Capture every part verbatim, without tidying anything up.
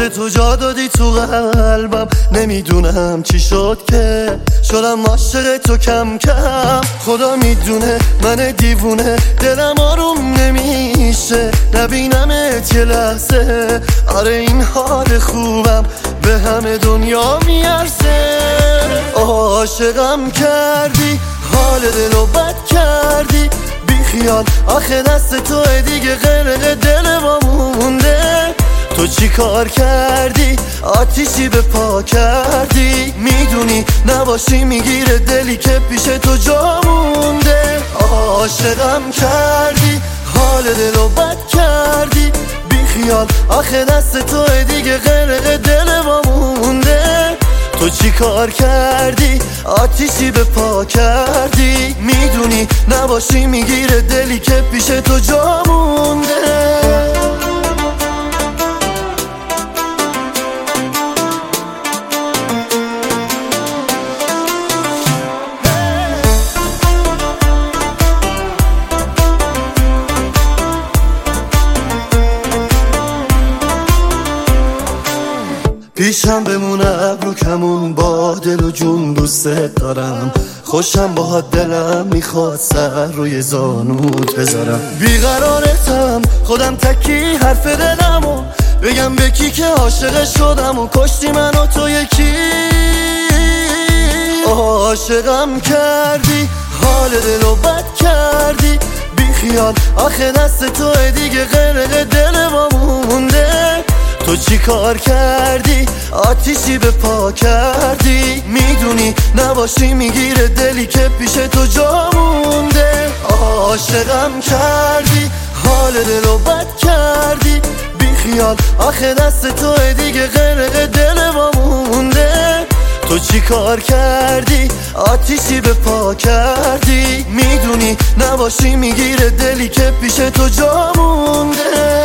واسه تو جا دادی تو قلبم، نمیدونم چی شد که شدم عاشق تو کم کم. خدا میدونه من دیوونه، دلم آروم نمیشه نبینمت یه لحظه. آره این حال خوبم به همه دنیا میارزه. عاشقم کردی، حال دلو بد کردی، بی خیال آخه دست تو دیگه غرق دل ما مونده. تو چی کار کردی؟ آتیشی به پا کردی، میدونی نباشی میگیره دلی که پیش تو جا مونده. عاشقم کردی، حال دلو بد کردی، بی خیال آخه دست تو دیگه غرق دل ما مونده. تو چی کار کردی؟ آتیشی به پا کردی، میدونی نباشی میگیره دلی که پیش تو جا مونده. پیشم بمونه ابرو کمون، با دل و جون دوست دارم. خوشم باهات دلم میخواد سر روی زانوت بذارم. بیقرارتم خودم تکی حرف دلمو بگم به کی که عاشق شدم و کشتی من و تو یکی. عاشقم کردی، حال دلو بد کردی، بی خیال آخه دست تو دیگه غرق دل ما مونده. تو چی کار کردی؟ آتیشی به پا کردی، میدونی نباشی میگیره دلی که پیش تو جا مونده. عاشقم کردی، حال دلو بد کردی، بی خیال آخه دست تو دیگه غرق دل ما مونده. تو چی کار کردی؟ آتیشی به پا کردی، میدونی نباشی میگیره دلی که پیش تو جا مونده.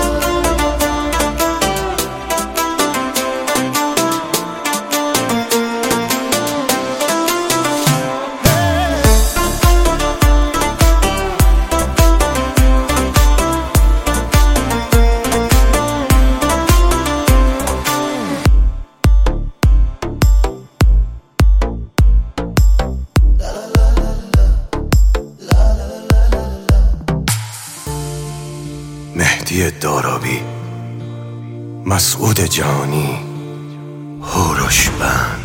مهدی دارابی، مسعود جانی، هوروش بند.